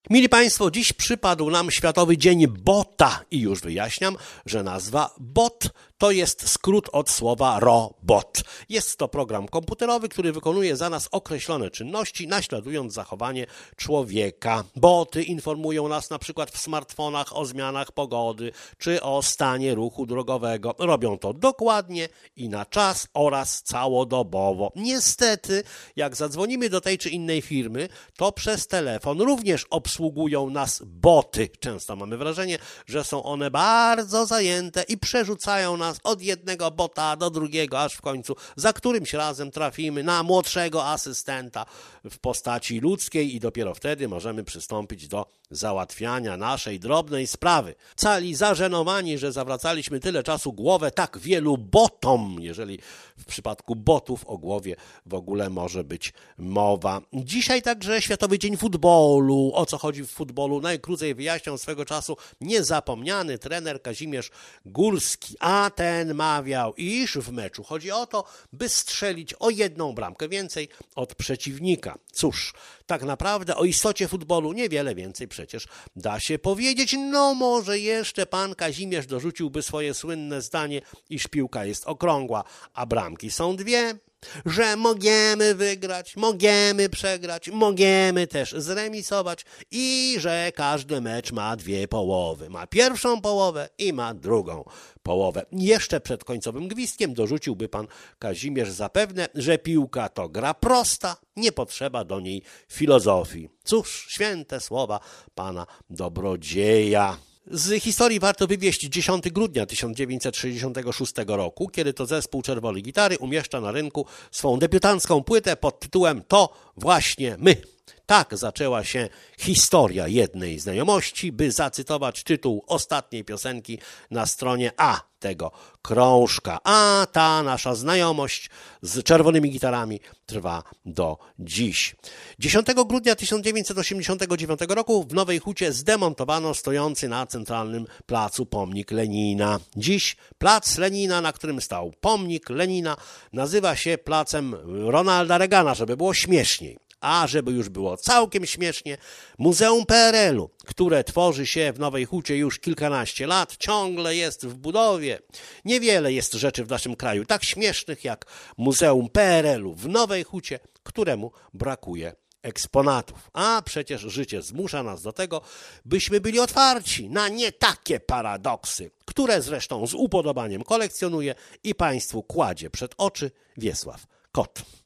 Mili Państwo, dziś przypadł nam Światowy Dzień Bota i już wyjaśniam, że nazwa bot to jest skrót od słowa robot. Jest to program komputerowy, który wykonuje za nas określone czynności, naśladując zachowanie człowieka. Boty informują nas na przykład w smartfonach o zmianach pogody czy o stanie ruchu drogowego. Robią to dokładnie i na czas oraz całodobowo. Niestety, jak zadzwonimy do tej czy innej firmy, to przez telefon również obsługują nas boty. Często mamy wrażenie, że są one bardzo zajęte i przerzucają nas od jednego bota do drugiego, aż w końcu za którymś razem trafimy na młodszego asystenta w postaci ludzkiej i dopiero wtedy możemy przystąpić do załatwiania naszej drobnej sprawy. Cali zażenowani, że zawracaliśmy tyle czasu głowę tak wielu botom, jeżeli w przypadku botów o głowie w ogóle może być mowa. Dzisiaj także Światowy Dzień Futbolu. O co chodzi w futbolu? Najkrócej wyjaśniał swego czasu niezapomniany trener Kazimierz Górski, a ten mawiał, iż w meczu chodzi o to, by strzelić o jedną bramkę więcej od przeciwnika. Cóż, tak naprawdę o istocie futbolu niewiele więcej przecież da się powiedzieć. No może jeszcze pan Kazimierz dorzuciłby swoje słynne zdanie, iż piłka jest okrągła, a bramki są dwie, że możemy wygrać, możemy przegrać, możemy też zremisować i że każdy mecz ma dwie połowy. Ma pierwszą połowę i ma drugą połowę. Jeszcze przed końcowym gwizdkiem dorzuciłby pan Kazimierz zapewne, że piłka to gra prosta, nie potrzeba do niej filozofii. Cóż, święte słowa pana dobrodzieja. Z historii warto wywieźć 10 grudnia 1966 roku, kiedy to zespół Czerwony Gitary umieszcza na rynku swą debiutancką płytę pod tytułem To właśnie my. Tak zaczęła się historia jednej znajomości, by zacytować tytuł ostatniej piosenki na stronie A tego krążka. A ta nasza znajomość z Czerwonymi Gitarami trwa do dziś. 10 grudnia 1989 roku w Nowej Hucie zdemontowano stojący na centralnym placu pomnik Lenina. Dziś plac Lenina, na którym stał pomnik Lenina, nazywa się placem Ronalda Reagana, żeby było śmieszniej. A żeby już było całkiem śmiesznie, Muzeum PRL-u, które tworzy się w Nowej Hucie już kilkanaście lat, ciągle jest w budowie. Niewiele jest rzeczy w naszym kraju tak śmiesznych jak Muzeum PRL-u w Nowej Hucie, któremu brakuje eksponatów. A przecież życie zmusza nas do tego, byśmy byli otwarci na nie takie paradoksy, które zresztą z upodobaniem kolekcjonuje i Państwu kładzie przed oczy Wiesław Kot.